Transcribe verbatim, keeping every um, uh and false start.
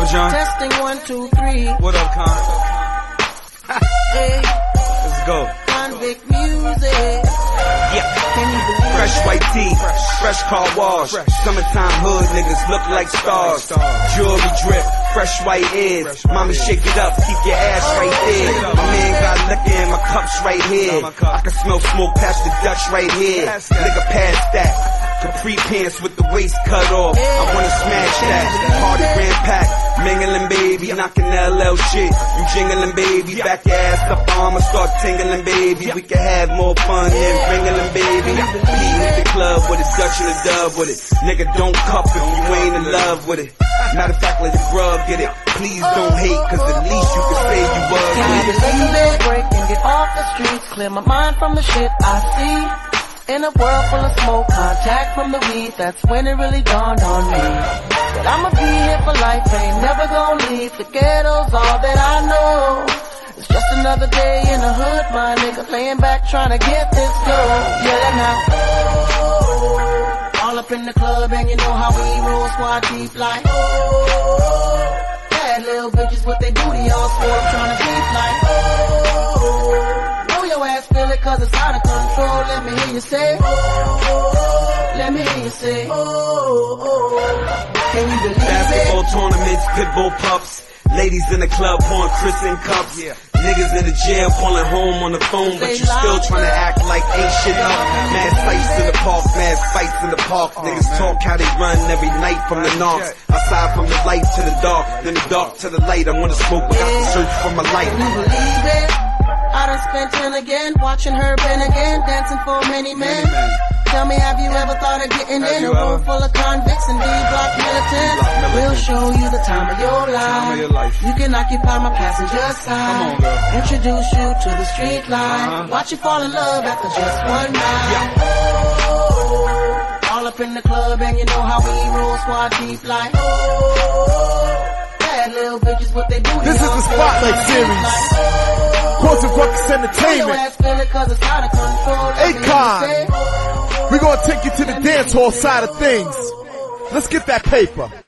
John. Testing one, two, three. What up, Con? Hey, Let's go. Convict music. Yeah. Can you believe Fresh it? white tee, fresh car wash. Summertime hood niggas look like stars. Jewelry drip, fresh white ears. Mama shake it up, keep your ass right there. My man got liquor in my cups right here. I can smell smoke past the Dutch right here. Nigga past that. Capri pants with the waist cut off. I wanna smash that. Party grand pack. Mingling baby, knocking L L shit. You jingling baby, back your ass up, I'ma start tingling baby. We can have more fun than ringling baby. P hit the club with it, Dutch and a dub with it. Nigga don't cup if you ain't in love with it. Matter of fact, let the grub get it. Please don't hate, cause at least you can say you was Can you with it. believe it? Break and get off the streets. Clear my mind from the shit I see. In a world full of smoke, contact from the weed, that's when it really dawned on me that I'ma be here for life, ain't never gonna leave. The ghetto's all that I know. It's just another day in the hood, my nigga, laying back trying to get this dough. Yeah, now, oh, all up in the club and you know how we roll, squad deep like, oh, bad little bitches with their booty all swole, trying to deep like, oh, your ass feel it cause it's out of control. Let me hear you say, oh, oh, let me hear you say, oh, oh, oh. Can you believe Basketball it? tournaments, pitbull pups. Ladies in the club pouring Chris in cups. Niggas in the jail calling home on the phone, but you still trying to act like ain't shit up. Mad fights in the park, mad fights in the park. Niggas talk how they run every night from the knocks. Outside from the light to the dark, then the dark to the light. I wanna smoke, but I can search for my light. Can you believe it? I done spent ten again, watching her bend again, dancing for many men. Tell me, have you ever thought of getting in a room full of convicts and D-block militants? We'll show you the time of your life. You can occupy my passenger side. Introduce you to the street life. Watch you fall in love after just one night. Oh, all up in the club and you know how we roll, squad deep like, oh, bad little bitches with their booty. This is the Spotlight Series. Quantum Ruckus Entertainment. Akon. We're gonna take you to the dance hall side of things. Let's get that paper.